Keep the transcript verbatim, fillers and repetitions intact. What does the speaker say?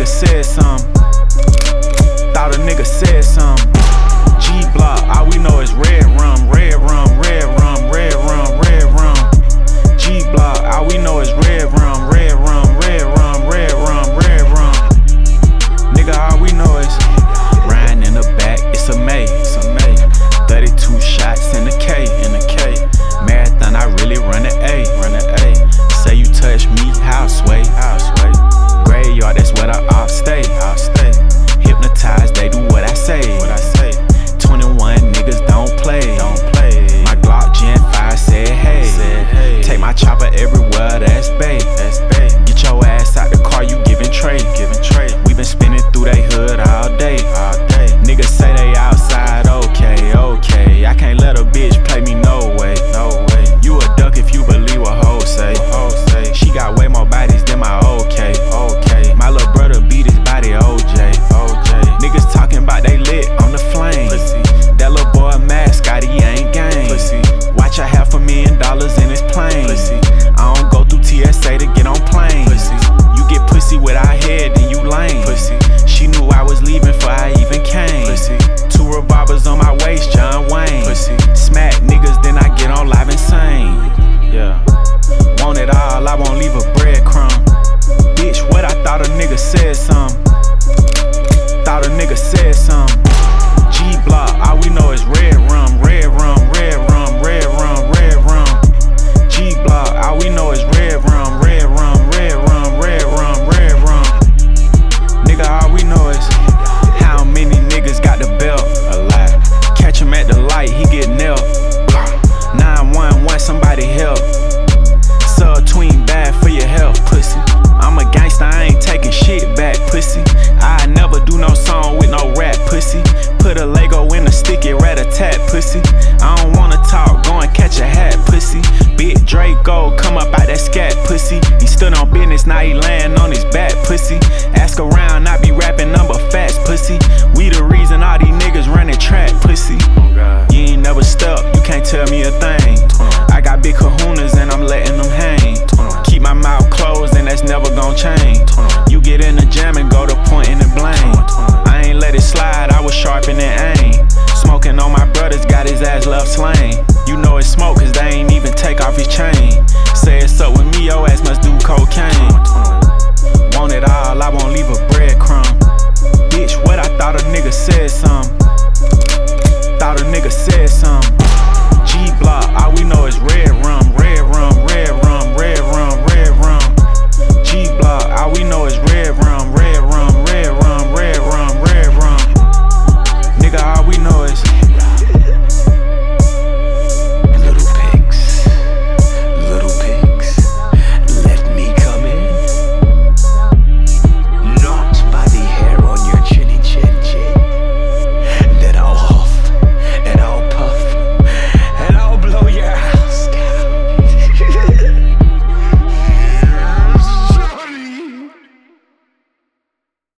nigga said something. Thought a nigga said something. G-Block, all we know is red rum, red rum, red rum, red rum, red rum. G-Block, all we know is red rum, red rum, red rum, red rum, red rum. Nigga, all we know is riding in the back, it's a May, it's a May. thirty-two shots in the K, in the K. Marathon, I really run an A, run an A. Say you touch me, how sway, how sway. Graveyard, that's where the ops stay, ops stay. Hypnotized, they do what I say, what I say. twenty-one niggas don't play, don't play. My Glock Gen five said hey, said hey. Take my chopper everywhere, that's bae, that's bae. Get your ass out the car, you giving trade, giving trade. We been spinning through they hood all day, all day. Niggas say they outside, okay, okay. I can't let a bitch play me, no way, no way. You a duck if you believe what hoes say, hoes say. She got way more bodies than my okay, okay. My little brother beat his body, O J, O J. Niggas talking about they lit on the flame. Pussy. That little boy mascot, he ain't game. Pussy. Watch a half a million dollars in his plane. Pussy. I don't go through T S A to get on plane. Pussy. You get pussy without head, then you lame. Pussy. She knew I was leaving before I even came. Pussy. Two revolvers on my waist, John Wayne. Pussy. Smack niggas, then I get on live insane. Yeah. Want it all, I won't leave a breadcrumb. Bitch, what I thought a nigga said something. Thought a nigga said something. G-Block, all we know is red rum, red rum, red rum, red rum, red rum. G-Block, all we know is red rum, red rum, red rum, red rum, red rum. Nigga, all we know is how many niggas got the belt. A lot. Catch him at the light, he get nailed. nine one one, somebody help. Sub-tween bad for your health, pussy. I'm a gangster, I ain't taking shit back, pussy. I never do no song with no rap, pussy. Put a Lego in a sticky rat-a-tat, pussy. I don't wanna talk, go and catch a hat, pussy. Big Draco, come up out that scat, pussy. He stood on business, now he layin' on his back, pussy. Ask around, I be rapping number facts, pussy. We the reason all these niggas running track, pussy. You ain't never stepped, you can't tell me a thing. I got big kahunas and I'm letting them hang. Keep my mouth closed and that's never gon' change. You get in the jam and go to pointing and blame. I ain't let it slide, I was sharpening aim. Smoking on my brothers, got his ass left slain. You know it's smoke cause they ain't even take off his chain. Say it's up with me, your ass must do cocaine. Want it all, I won't leave a breadcrumb. Bitch, what I thought a nigga said something.